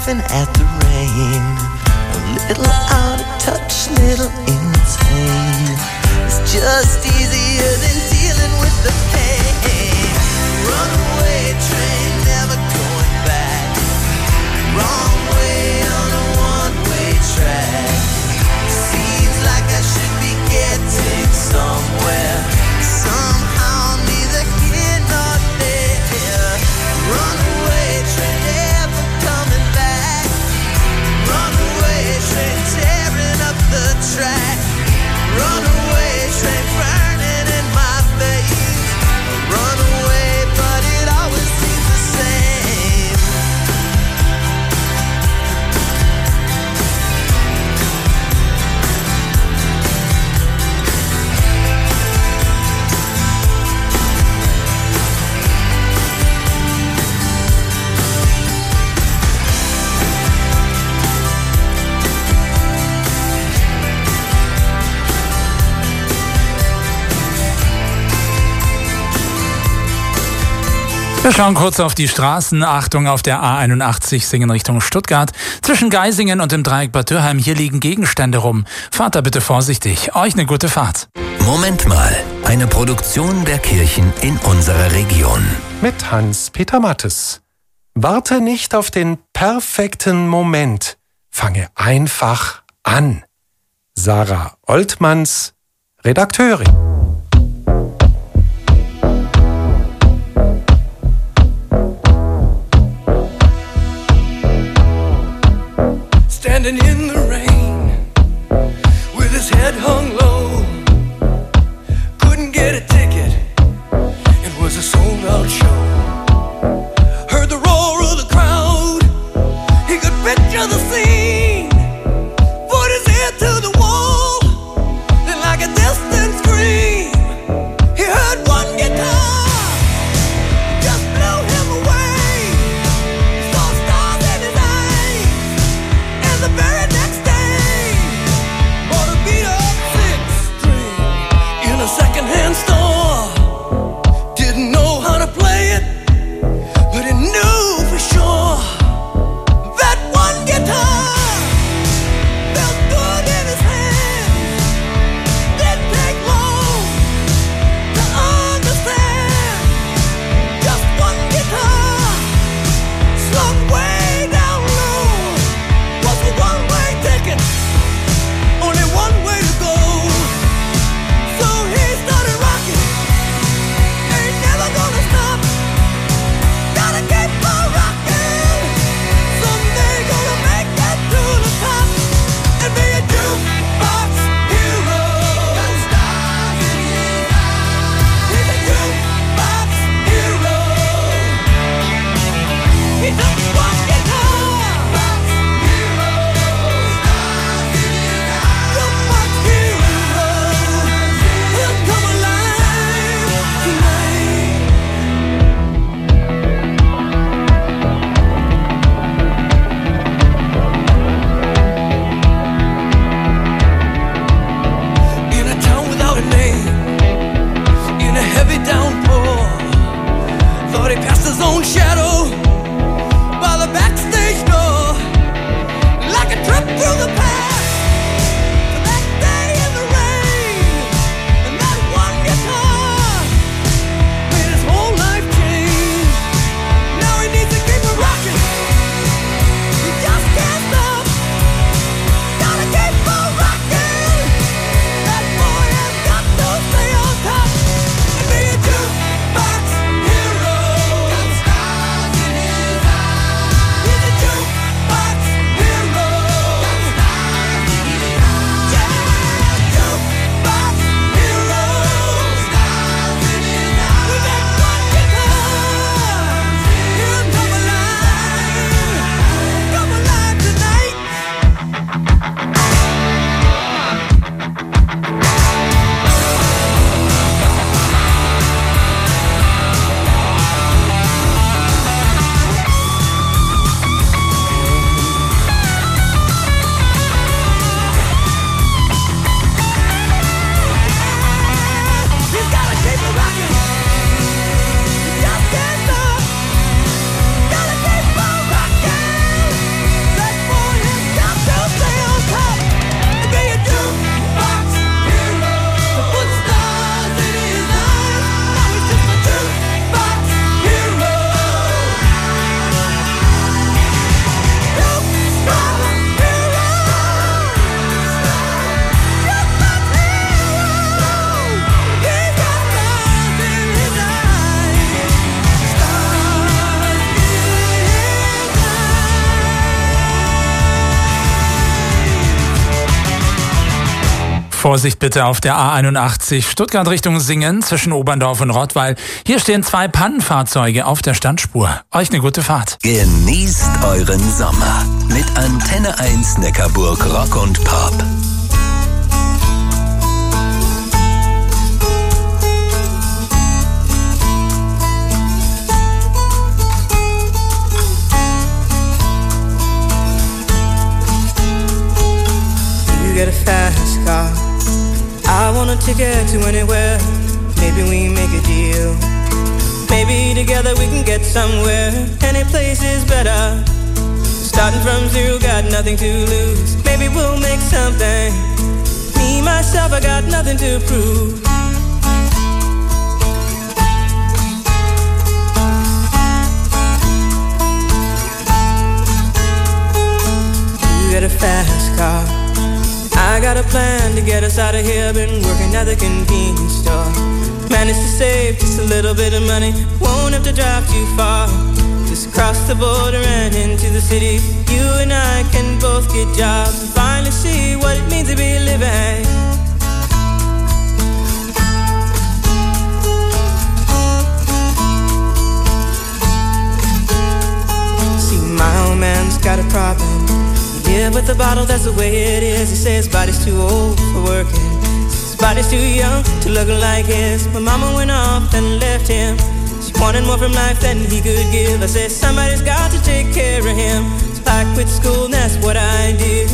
laughing at the rain. A little out of touch, little insane. It's just easier than dealing with the pain. Runaway train, never going back. Wrong way on a one-way track. Seems like I should be getting somewhere. Somehow neither here nor there. Runaway train, never coming back. Runaway train, tearing up the track. Runaway train, burning in my face. Runaway, but it always seems the same. Wir schauen kurz auf die Straßen. Achtung, auf der A81 Singen Richtung Stuttgart. Zwischen Geisingen und dem Dreieck Bad Dürheim, hier liegen Gegenstände rum. Fahrt da bitte vorsichtig. Euch eine gute Fahrt. Moment mal, eine Produktion der Kirchen in unserer Region. Mit Hans-Peter Mattes. Warte nicht auf den perfekten Moment. Fange einfach an. Sarah Oltmanns, Redakteurin. Standing in the rain, with his head hung low, couldn't get a ticket, it was a sold-out show. Heard the roar of the crowd, he could picture the scene, put his ear to the wall, then like a distant scream, he heard one guitar, just blew him away, saw stars in his eyes. The very next day, bought a beat-up six-string in a second-hand store. Didn't know how to play it, but he knew for sure that one guitar felt good in his hands. Didn't take long to understand. Just one guitar slung way down low was a one-way ticket, only one way to go. So he started rocking, ain't never gonna stop. Gotta keep on rocking, someday gonna make it to the top and be a jukebox hero. Got stars in his eyes. He's a jukebox hero. He took one guitar. In a town without a name, in a heavy downpour, thought he passed his own shadow by the backstage door, like a trip through the past. To that day in the rain, and that one guitar made his whole life change. Now he needs to keep it rocking. He just can't stop. Gotta keep on rocking. That boy has got to stay on top and be a jukebox hero. Got stars in his eyes. He's a jukebox hero. Got stars Vorsicht bitte auf der A81 Stuttgart Richtung Singen zwischen Oberndorf und Rottweil. Hier stehen 2 Pannenfahrzeuge auf der Standspur. Euch eine gute Fahrt. Genießt euren Sommer mit Antenne 1 Neckarburg Rock und Pop. You get a fast car, I want a ticket to anywhere. Maybe we make a deal. Maybe together we can get somewhere. Any place is better. Starting from zero, got nothing to lose. Maybe we'll make something. Me, myself, I got nothing to prove. You get a fast car, I got a plan to get us out of here. Been working at the convenience store. Managed to save just a little bit of money. Won't have to drive too far. Just cross the border and into the city. You and I can both get jobs and finally see what it means to be living. See, my old man's got a problem. Yeah, but the bottle, that's the way it is. He says his body's too old for working. His body's too young to look like his. My mama went off and left him. She wanted more from life than he could give. I said somebody's got to take care of him. So I quit school and that's what I did.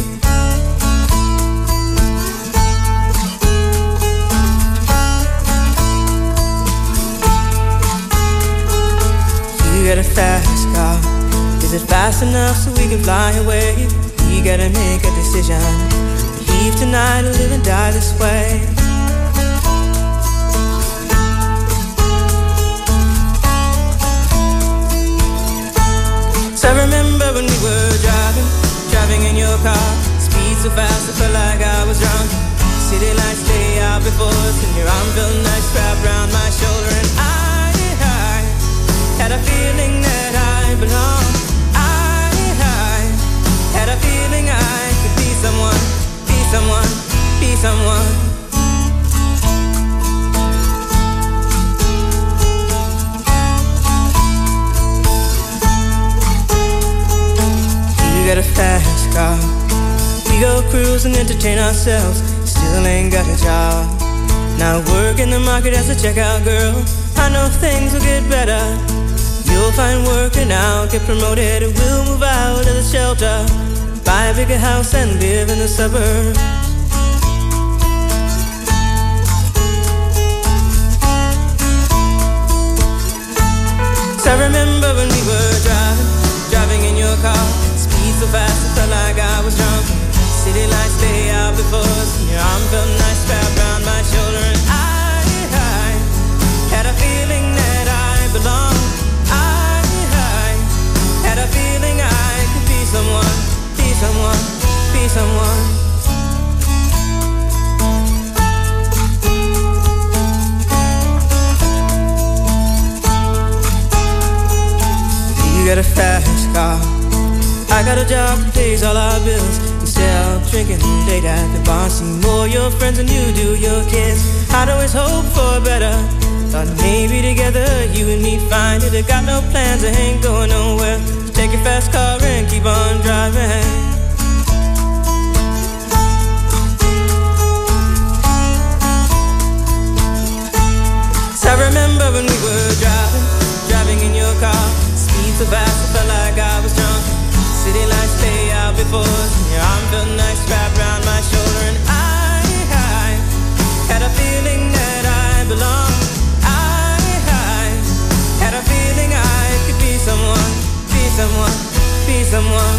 You got a fast car. Is it fast enough so we can fly away? We gotta make a decision. Leave tonight or live and die this way. So I remember when we were driving in your car. Speed so fast I felt like I was drunk. City lights lay out before us, and your arm felt nice wrapped around my shoulder. And I had a feeling that I belonged. Had a feeling I could be someone, be someone, be someone. You got a fast car. We go cruise and entertain ourselves. Still ain't got a job. Now work in the market as a checkout girl. I know things will get better. You'll find work and I'll get promoted. We'll move out of the shelter, buy a bigger house and live in the suburbs. So I remember when we were driving in your car. Speed so fast I felt like I was drunk. City lights lay out before us, and your arm felt nice wrapped around my shoulder. And I had a feeling that I belonged. I had a feeling I could be someone, be someone, be someone. You got a fast car, I got a job that pays all our bills. Instead of drinking late at the bar, see more your friends than you do your kids. I'd always hope for better. Thought maybe together you and me find it. I got no plans, I ain't going nowhere. So take your fast car and keep on driving. So I remember when we were driving in your car. Speed so fast I felt like I was drunk. City lights lay out before us, and your arm felt nice wrapped around my shoulder. And I had a feeling that I belonged. I had a feeling I could be someone, be someone, be someone.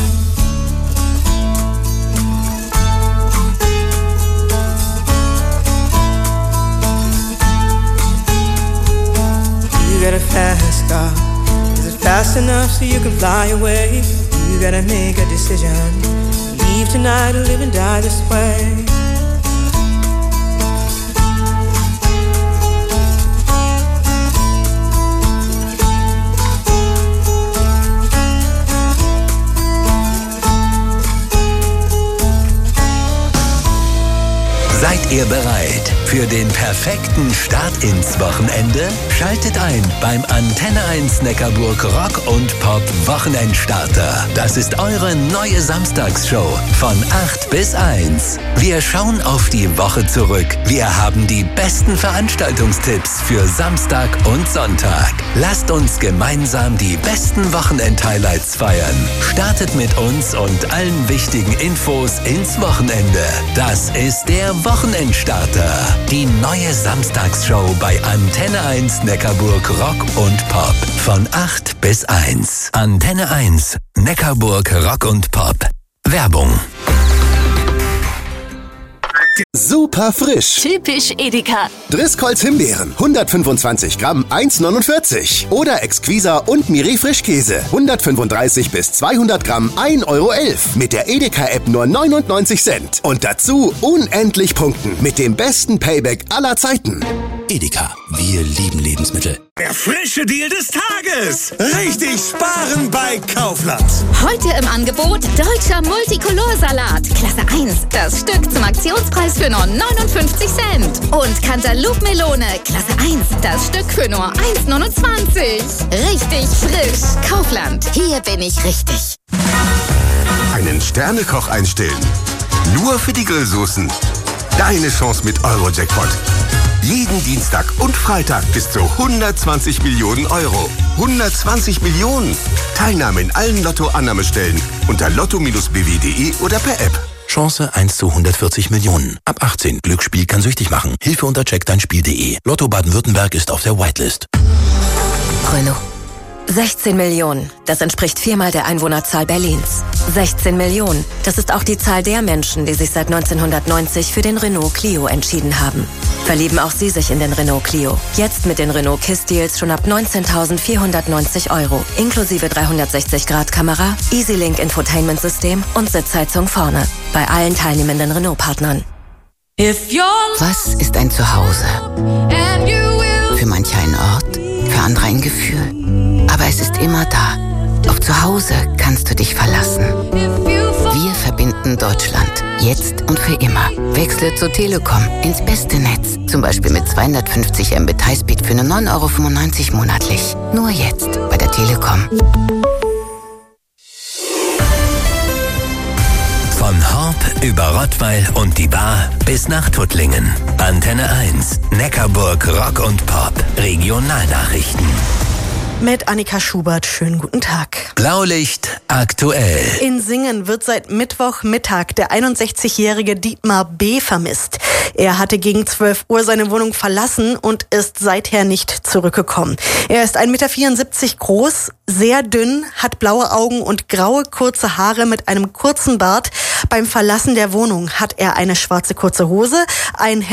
You got a fast car. Is it fast enough so you can fly away? You gotta make a decision. Leave tonight or live and die this way. Seid ihr bereit für den perfekten Start ins Wochenende? Schaltet ein beim Antenne 1 Neckarburg Rock und Pop Wochenendstarter. Das ist eure neue Samstagsshow von 8 bis 1. Wir schauen auf die Woche zurück. Wir haben die besten Veranstaltungstipps für Samstag und Sonntag. Lasst uns gemeinsam die besten Wochenend-Highlights feiern. Startet mit uns und allen wichtigen Infos ins Wochenende. Das ist der Wochenendstarter. Die neue Samstagsshow bei Antenne 1 Neckarburg Rock und Pop. Von 8 bis 1. Antenne 1 Neckarburg Rock und Pop. Werbung. Super frisch. Typisch Edeka. Driscolls Himbeeren, 125 Gramm, 1,49. Oder Exquisa und Miri Frischkäse, 135 bis 200 Gramm, 1,11 Euro. Mit der Edeka-App nur 99 Cent. Und dazu unendlich punkten mit dem besten Payback aller Zeiten. Edeka, wir lieben Lebensmittel. Der frische Deal des Tages. Richtig sparen bei Kaufland. Heute im Angebot deutscher Multicolor-Salat. Klasse 1, das Stück zum Aktionspreis für nur 59 Cent. Und Cantaloupe-Melone, Klasse 1, das Stück für nur 1,29. Richtig frisch. Kaufland, hier bin ich richtig. Einen Sternekoch einstellen. Nur für die Grillsoßen. Deine Chance mit Euro-Jackpot. Jeden Dienstag und Freitag bis zu 120 Millionen Euro. 120 Millionen! Teilnahme in allen Lotto-Annahmestellen unter lotto-bw.de oder per App. Chance 1 zu 140 Millionen. Ab 18. Glücksspiel kann süchtig machen. Hilfe unter checkdeinspiel.de. Lotto Baden-Württemberg ist auf der Whitelist. Renault. 16 Millionen. Das entspricht 4-mal der Einwohnerzahl Berlins. 16 Millionen. Das ist auch die Zahl der Menschen, die sich seit 1990 für den Renault Clio entschieden haben. Verlieben auch Sie sich in den Renault Clio. Jetzt mit den Renault KISS-Deals schon ab 19.490 €. Inklusive 360-Grad-Kamera, EasyLink Infotainment-System und Sitzheizung vorne. Bei allen teilnehmenden Renault-Partnern. Was ist ein Zuhause? Für manche ein Ort, für andere ein Gefühl. Aber es ist immer da. Auf Zuhause kannst du dich verlassen. Wir verbinden Deutschland. Jetzt und für immer. Wechsle zur Telekom ins beste Netz. Zum Beispiel mit 250 Mbit Highspeed für nur 9,95 € monatlich. Nur jetzt bei der Telekom. Von Horb über Rottweil und die Bar bis nach Tuttlingen. Antenne 1, Neckarburg Rock und Pop. Regionalnachrichten. Mit Annika Schubert, schönen guten Tag. Blaulicht aktuell. In Singen wird seit Mittwochmittag der 61-jährige Dietmar B. vermisst. Er hatte gegen 12 Uhr seine Wohnung verlassen und ist seither nicht zurückgekommen. Er ist 1,74 Meter groß, sehr dünn, hat blaue Augen und graue kurze Haare mit einem kurzen Bart. Beim Verlassen der Wohnung hat er eine schwarze kurze Hose, ein